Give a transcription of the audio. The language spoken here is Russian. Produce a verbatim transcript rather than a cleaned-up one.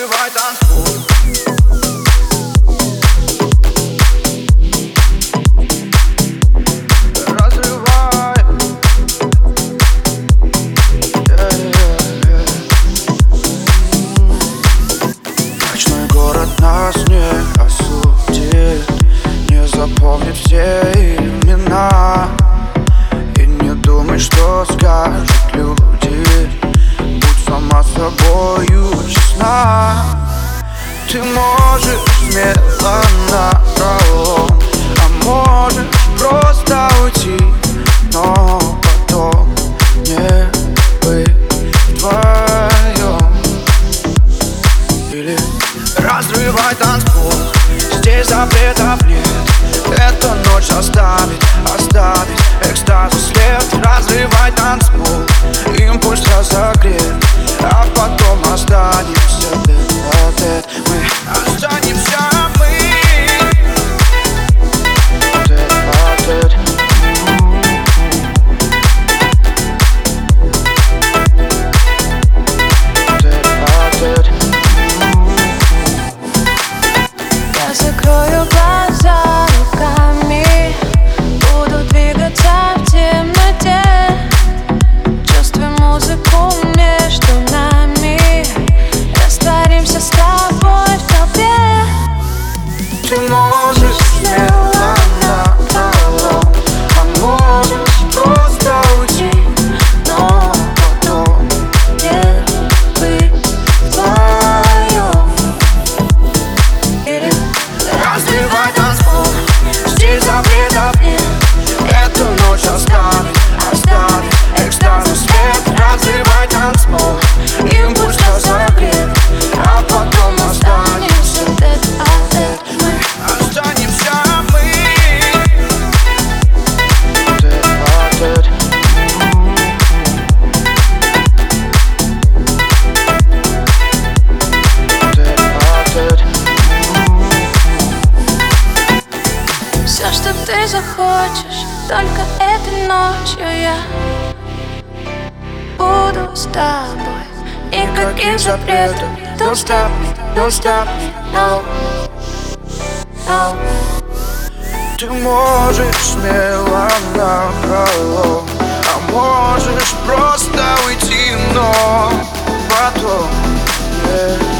Разрывай танцпол. Нас не осудит, не запомнит все имена. И не думай, что скажут люди. Будь сама собою честна. Ты можешь смело напролом, а можешь просто уйти, но потом не быть вдвоем. Или разрывай танцпол, здесь запретов нет. Эта ночь оставит, оставит экстазу след. Разрывай танцпол, импульс разогрет, а потом останемся тет-а-тет. Мы останемся, мы тет-а-тет. Тет-а-тет. Я закрою глаза руками, буду двигаться в темноте. Чувствуй музыку между нами, растворимся с тобой в толпе. Ты можешь смело напролом, а можешь просто уйти, но потом не быть вдвоем. Разрывай танцпол, здесь запретов нет. Эту ночь оставит, оставит экстазу след. Разрывай танцпол, импульс разогрет, а потом останемся тет-а-тет. Мы останемся, мы тет-а-тет. Тет-а-тет. Все, что ты захочешь, только этой ночью я буду с тобой. Никаких запретов. Don't stop me, don't stop me, no, no. Ты можешь смело напролом, а можешь просто уйти, но потом не